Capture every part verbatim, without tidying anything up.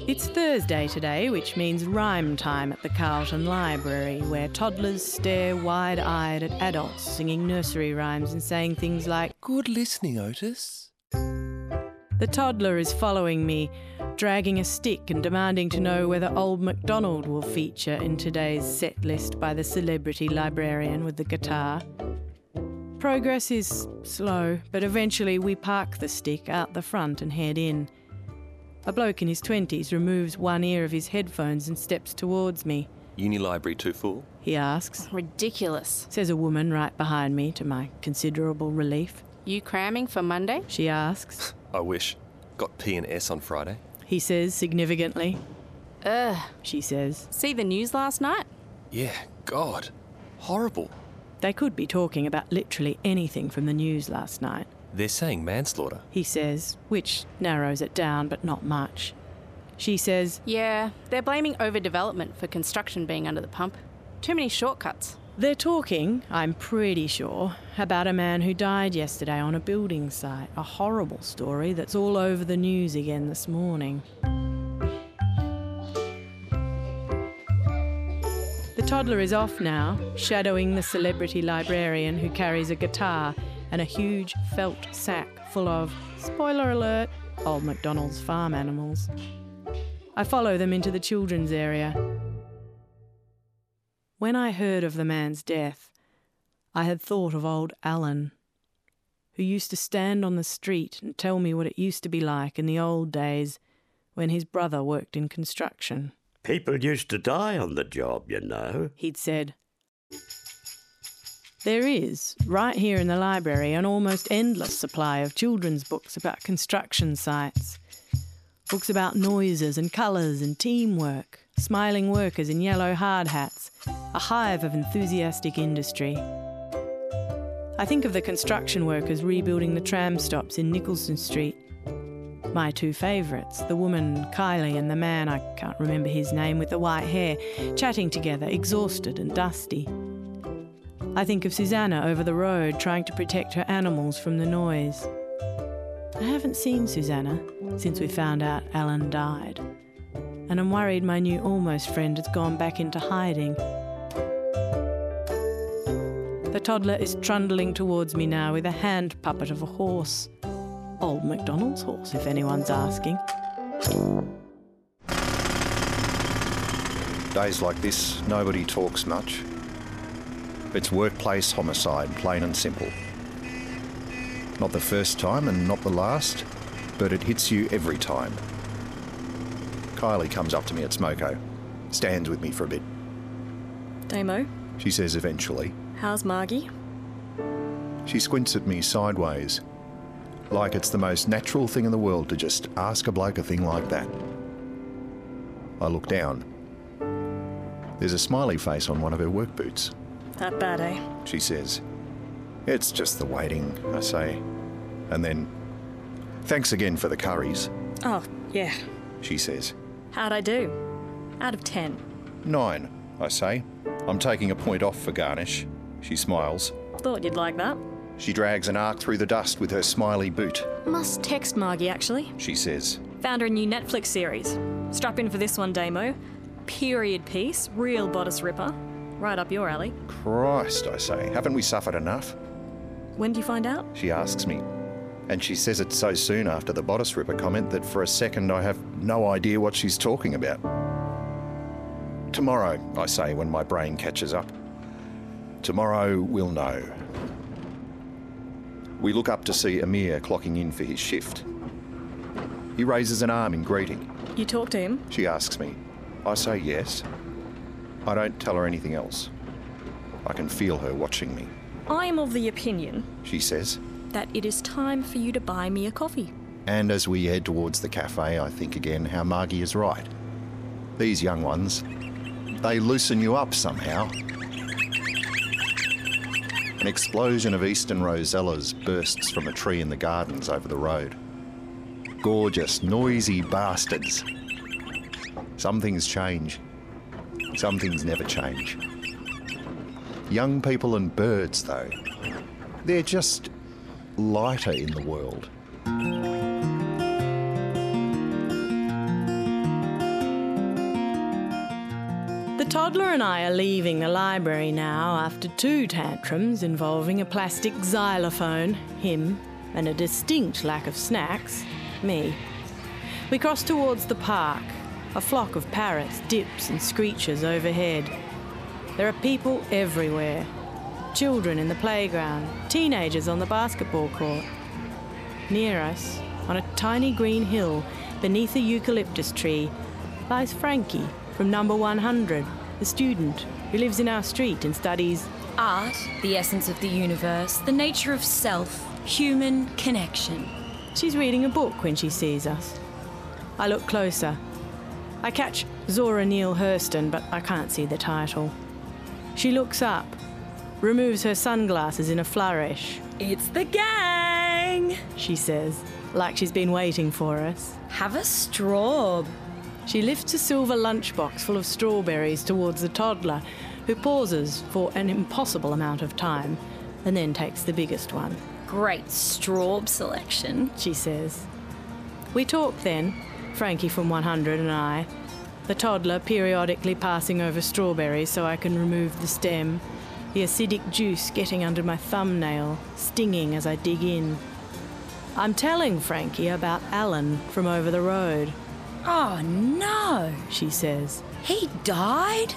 It's Thursday today, which means rhyme time at the Carlton Library, where toddlers stare wide-eyed at adults singing nursery rhymes and saying things like, "Good listening, Otis." The toddler is following me, dragging a stick and demanding to know whether Old MacDonald will feature in today's set list by the celebrity librarian with the guitar. Progress is slow, but eventually we park the stick out the front and head in. A bloke in his twenties removes one ear of his headphones and steps towards me. Uni library too full? He asks. Ridiculous. Says a woman right behind me, to my considerable relief. You cramming for Monday? She asks. I wish. Got P and S on Friday. He says significantly. Ugh. She says. See the news last night? Yeah, God. Horrible. They could be talking about literally anything from the news last night. They're saying manslaughter. He says, which narrows it down, but not much. She says, Yeah, they're blaming overdevelopment for construction being under the pump. Too many shortcuts. They're talking, I'm pretty sure, about a man who died yesterday on a building site. A horrible story that's all over the news again this morning. The toddler is off now, shadowing the celebrity librarian who carries a guitar and a huge felt sack full of, spoiler alert, Old MacDonald's farm animals. I follow them into the children's area. When I heard of the man's death, I had thought of old Alan, who used to stand on the street and tell me what it used to be like in the old days when his brother worked in construction. People used to die on the job, you know, he'd said. There is, right here in the library, an almost endless supply of children's books about construction sites. Books about noises and colours and teamwork, smiling workers in yellow hard hats, a hive of enthusiastic industry. I think of the construction workers rebuilding the tram stops in Nicholson Street. My two favourites, the woman Kylie and the man, I can't remember his name, with the white hair, chatting together, exhausted and dusty. I think of Susanna over the road trying to protect her animals from the noise. I haven't seen Susanna since we found out Alan died, and I'm worried my new almost friend has gone back into hiding. The toddler is trundling towards me now with a hand puppet of a horse. Old MacDonald's horse, if anyone's asking. Days like this, nobody talks much. It's workplace homicide, plain and simple. Not the first time and not the last, but it hits you every time. Kylie comes up to me at Smoko, stands with me for a bit. Damo, She says eventually. how's Margie? She squints at me sideways, like it's the most natural thing in the world to just ask a bloke a thing like that. I look down. There's a smiley face on one of her work boots. That bad, eh? She says. It's just the waiting, I say. And then, thanks again for the curries, Oh, yeah. she says. How'd I do? Out of ten. Nine, I say. I'm taking a point off for garnish. She smiles. Thought you'd like that. She drags an arc through the dust with her smiley boot. Must text Margie, actually. She says. Found her a new Netflix series. Strap in for this one, Damo. Period piece, real bodice ripper. Right up your alley. Christ, I say. Haven't we suffered enough? When do you find out? She asks me. And she says it so soon after the bodice ripper comment that for a second I have no idea what she's talking about. Tomorrow, I say when my brain catches up. Tomorrow we'll know. We look up to see Amir clocking in for his shift. He raises an arm in greeting. You talk to him? She asks me. I say yes. I don't tell her anything else. I can feel her watching me. I am of the opinion She says. that it is time for you to buy me a coffee. And as we head towards the cafe, I think again how Margie is right. These young ones, they loosen you up somehow. An explosion of eastern rosellas bursts from a tree in the gardens over the road. Gorgeous, noisy bastards. Some things change. Some things never change. Young people and birds, though, they're just lighter in the world. toddler and I are leaving the library now after two tantrums involving a plastic xylophone, him, and a distinct lack of snacks, me. We cross towards the park. A flock of parrots dips and screeches overhead. There are people everywhere. Children in the playground, teenagers on the basketball court. Near us, on a tiny green hill beneath a eucalyptus tree, lies Frankie from number one hundred, the student who lives in our street and studies art, the essence of the universe, the nature of self, human connection. She's reading a book when she sees us. I look closer. I catch Zora Neale Hurston, but I can't see the title. She looks up, removes her sunglasses in a flourish. It's the gang, she says, like she's been waiting for us. Have a straw. She lifts a silver lunchbox full of strawberries towards the toddler, who pauses for an impossible amount of time and then takes the biggest one. Great straw selection, she says. We talk then, Frankie from one hundred and I, the toddler periodically passing over strawberries so I can remove the stem, the acidic juice getting under my thumbnail, stinging as I dig in. I'm telling Frankie about Alan from over the road. Oh no, she says. He died?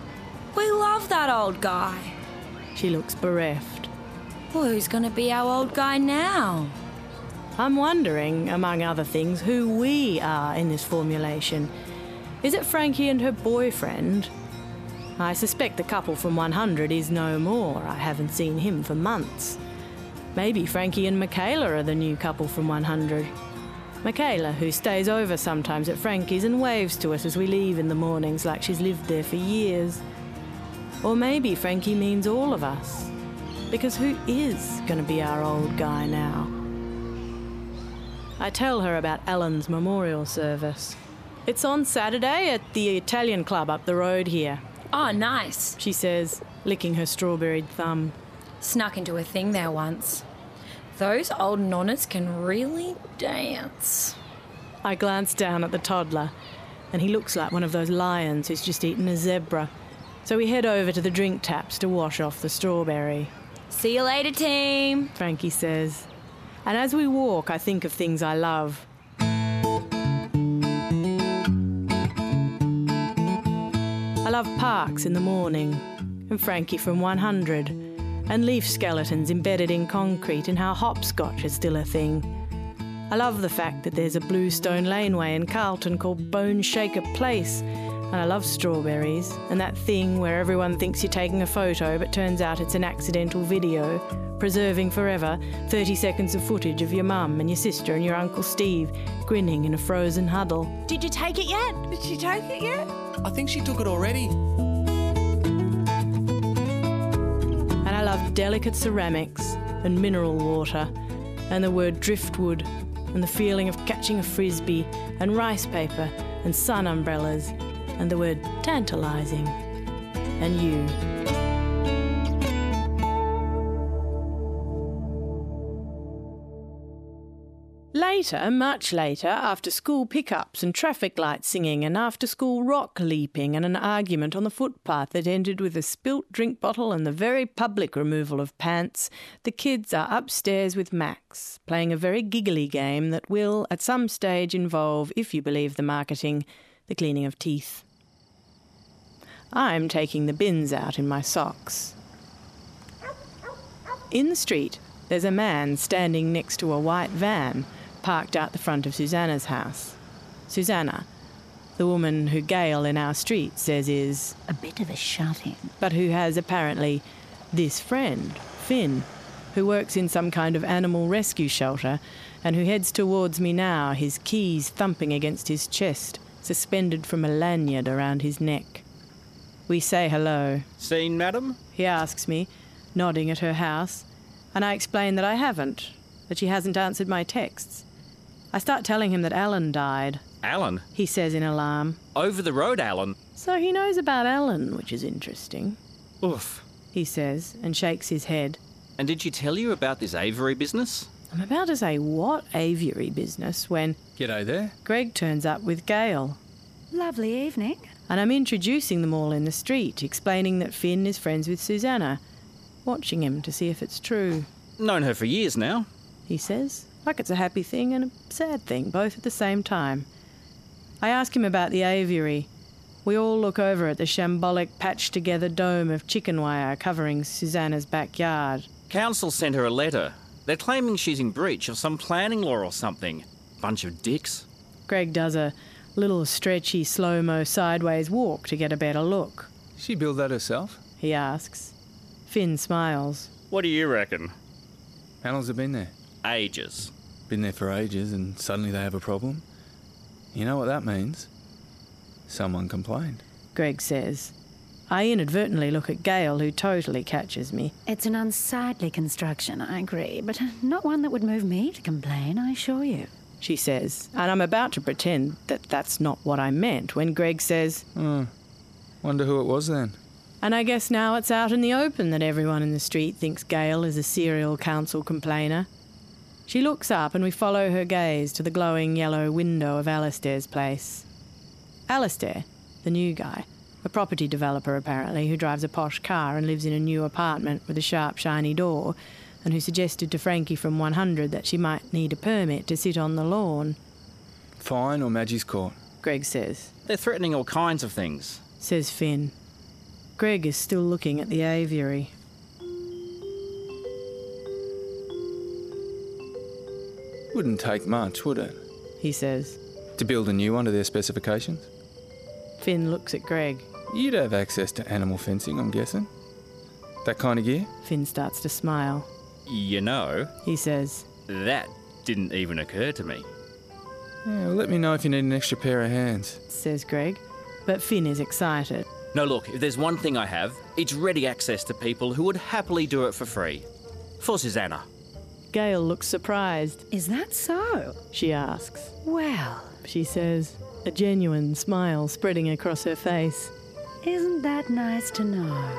We love that old guy. She looks bereft. Well, who's going to be our old guy now? I'm wondering, among other things, who we are in this formulation. Is it Frankie and her boyfriend? I suspect the couple from one hundred is no more. I haven't seen him for months. Maybe Frankie and Michaela are the new couple from one hundred. Michaela, who stays over sometimes at Frankie's and waves to us as we leave in the mornings like she's lived there for years. Or maybe Frankie means all of us. Because who is going to be our old guy now? I tell her about Alan's memorial service. It's on Saturday at the Italian club up the road here. Oh, nice, she says, licking her strawberried thumb. Snuck into a thing there once. Those old nonnas can really dance. I glance down at the toddler, and he looks like one of those lions who's just eaten a zebra. So we head over to the drink taps to wash off the strawberry. See you later, team, Frankie says. And as we walk, I think of things I love. I love parks in the morning, and Frankie from one hundred, and leaf skeletons embedded in concrete, and how hopscotch is still a thing. I love the fact that there's a blue stone laneway in Carlton called Bone Shaker Place, and I love strawberries, and that thing where everyone thinks you're taking a photo but turns out it's an accidental video, preserving forever thirty seconds of footage of your mum and your sister and your Uncle Steve grinning in a frozen huddle. Did you take it yet? Did she take it yet? I think she took it already. And I love delicate ceramics and mineral water and the word driftwood and the feeling of catching a frisbee and rice paper and sun umbrellas and the word tantalising and you. Later, much later, after school pickups and traffic lights singing and after-school rock leaping and an argument on the footpath that ended with a spilt drink bottle and the very public removal of pants, the kids are upstairs with Max, playing a very giggly game that will, at some stage, involve, if you believe the marketing, the cleaning of teeth. I'm taking the bins out in my socks. In the street, there's a man standing next to a white van parked out the front of Susanna's house. Susanna, the woman who Gail in our street says is a bit of a shut-in, but who has apparently this friend, Finn, who works in some kind of animal rescue shelter and who heads towards me now, his keys thumping against his chest, suspended from a lanyard around his neck. We say hello. Seen, madam? He asks me, nodding at her house, and I explain that I haven't, that she hasn't answered my texts. I start telling him that Alan died. Alan? He says in alarm. Over the road, Alan? So he knows about Alan, which is interesting. Oof. He says, and shakes his head. And did she tell you about this aviary business? I'm about to say what aviary business when... G'day there. Greg turns up with Gail. Lovely evening. and I'm introducing them all in the street, explaining that Finn is friends with Susanna, watching him to see if it's true. Known her for years now. He says, like it's a happy thing and a sad thing, both at the same time. I ask him about the aviary. We all look over at the shambolic, patched-together dome of chicken wire covering Susanna's backyard. Council sent her a letter. They're claiming she's in breach of some planning law or something. Bunch of dicks. Greg does a little stretchy, slow-mo sideways walk to get a better look. She built that herself? He asks. Finn smiles. What do you reckon? How long's it been there? Ages. Been there for ages and suddenly they have a problem? You know what that means? Someone complained. Greg says. I inadvertently look at Gail, who totally catches me. It's an unsightly construction, I agree, but not one that would move me to complain, I assure you. She says, and I'm about to pretend that that's not what I meant when Greg says, Hmm. Wonder who it was then. And I guess now it's out in the open that everyone in the street thinks Gail is a serial council complainer. She looks up and we follow her gaze to the glowing yellow window of Alistair's place. Alistair, the new guy, a property developer apparently, who drives a posh car and lives in a new apartment with a sharp, shiny door, and who suggested to Frankie from one hundred that she might need a permit to sit on the lawn. Fine or Maggie's court? Greg says. They're threatening all kinds of things. Says Finn. Greg is still looking at the aviary. Wouldn't take much, would it? He says. To build a new one to their specifications? Finn looks at Greg. You'd have access to animal fencing, I'm guessing. That kind of gear? Finn starts to smile. You know, He says. that didn't even occur to me. Yeah, well, let me know if you need an extra pair of hands. Says Greg. But Finn is excited. No, look, if there's one thing I have, it's ready access to people who would happily do it for free. For Susanna. Gail looks surprised. Is that so? She asks. Well, She says, a genuine smile spreading across her face. isn't that nice to know?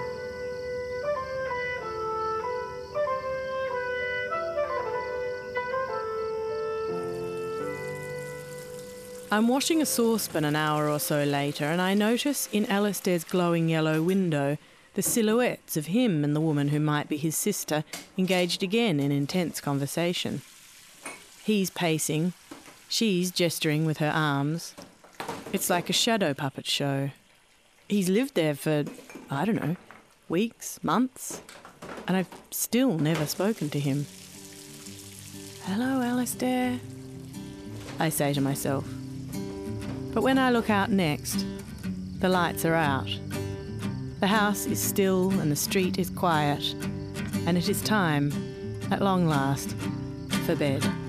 I'm washing a saucepan an hour or so later, and I notice in Alistair's glowing yellow window the silhouettes of him and the woman who might be his sister engaged again in intense conversation. He's pacing, she's gesturing with her arms. It's like a shadow puppet show. He's lived there for, I don't know, weeks, months, and I've still never spoken to him. Hello, Alistair, I say to myself. But when I look out next, the lights are out. The house is still and the street is quiet, and it is time, at long last, for bed.